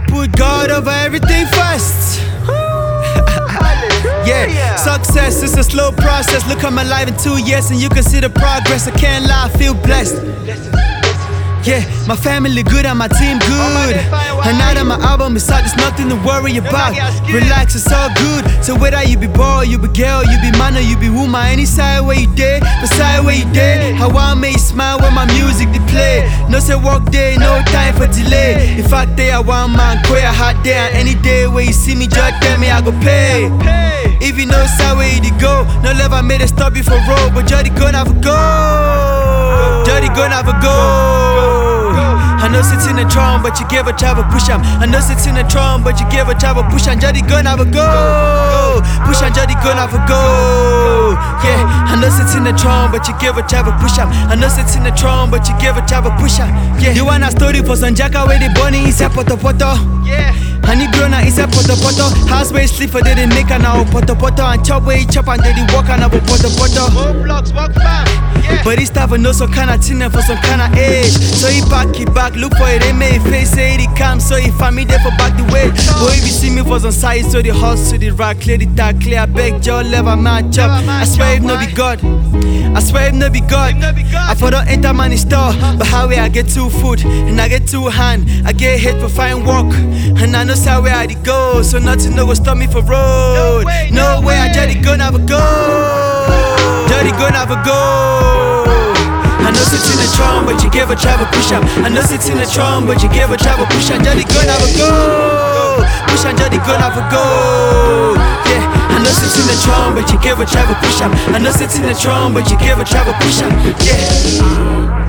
put God over everything first. Yeah, success is a slow process. Look, I'm alive in 2 years and you can see the progress. I can't lie, I feel blessed. Yeah, my family good and my team good. And now that my album is out, there's nothing to worry about. Relax, it's all good. So whether you be boy, you be girl, you be man or you be woman, any side where you day, beside where you day. How I make you smile when my music they play. No say work day, no time for delay. In fact, day I want man, quit a hot day. And any day where you see me, just tell me I go pay. If you know side where you go, no love I made a stop you for road, but Jody gonna have a go. Jody gonna have a go. I know sit in the throne, but you give a job a push am. I know sit in the throne, but you give a job a push am. Jody gonna have a go. Push am, Jody gonna have a go. Yeah, I know sit in the throne, but you give a job a push am. I know sit in the throne, but you give a job a push am. Yeah, you want a story for some jacka where they bunny inside poto poto. Yeah. Honey grown up inside poto poto. House where you sleep for they make an hour poto poto. And chop where you chop and they walk and have a poto poto. More blocks, walk back. Yeah. But this type of know some kind of thing for some kind of age. So he back, look for it, they make face say he come. So he find me there for back the way. Boy, if you see me for some side, so the house, so the rock, clear the dark, clear, I beg, Joe, level, man, chop. I swear if no be God, I swear if no be God. I for don't enter money store, but how way I get 2 foot, and I get 2 hand, I get hit for fine walk. And I know how where I go, so nothing no go stop me for road. No way, I just gonna have a go. Jody gonna have a go. I know sit in the throne, but you give a travel push up. I know sit in the throne, but you give a travel push up. Jody gonna have a go. Push on Jody gonna have a go. Yeah, I know sit in the throne, but you give a travel push up. I know sit in the throne, but you give a travel push up. Yeah.